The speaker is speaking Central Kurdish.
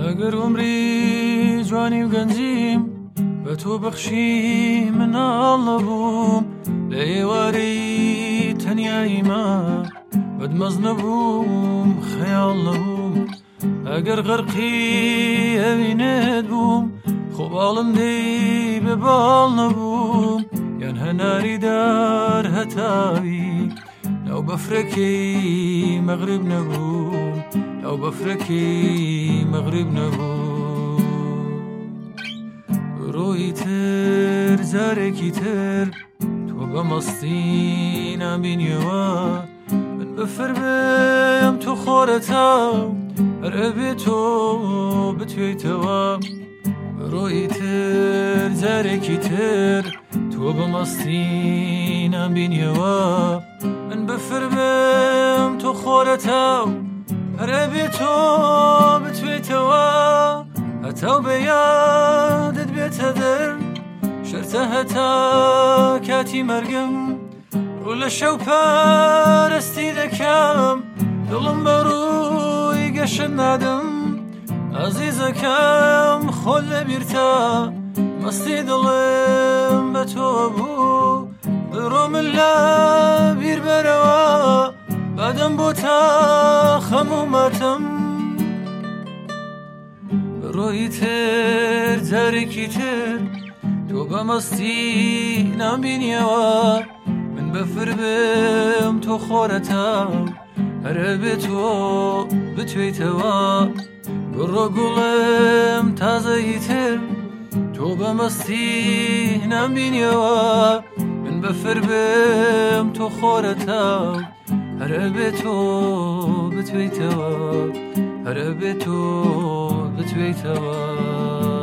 ئەگەر عومری جوانی و گەنجیم بە تۆ بەخشی مناڵ نەبووم لە ئێوارەی تەنیاییمە بەدمەز نەبووم خەیاڵ نەبووم ئەگەر غەرقی ئەوینت بووم خۆ باڵم دەی بە باڵ نەبووم یان هەناری دار هەتاوی ناو بەفرەکەی مەغرب نەبووم ناو بەفرەکەی مەغرب نەبووم ڕۆی تر جارێکی تر تۆ بە مەستی نامبینیەوە من بەفر بم تۆ خۆرەتەو هەر ئەبێ تۆ بتوێیتەوە ڕۆی تر جارێکی تر تۆ بە مەستی نامبینیەوە من بەفر بم تۆ خۆرەتەو هەر ئەبێ تۆ بتوێیتەوە هەتاو بە یادت بێتە دەر شەرتە هەتا کاتی مەرگم ڕوو لە شەو پەرستی دەکەم دڵم بە ڕووی گەشت نادم عەزیزەکەم خۆت لەبیرتە مەستی دڵم بە تۆ بوو بڕۆ من لە بیر بەرەوە بەدەم بۆ تا خەم و ماتەم ڕۆی تر جارێکی تر تۆ بە مەستی نامبینیەوە من بەفر بم تۆ خۆرەتەو هەر ئەبێ تۆ بتوێیتەوە بڕۆ گوڵم تازەیی تر تۆ بە مەستی نامبینیەوە من بەفر بم تۆ خۆرەتەو هەر ئەبێ تۆ بتوێیتەوە هەر ئەبێ تۆ بتوێیتەوە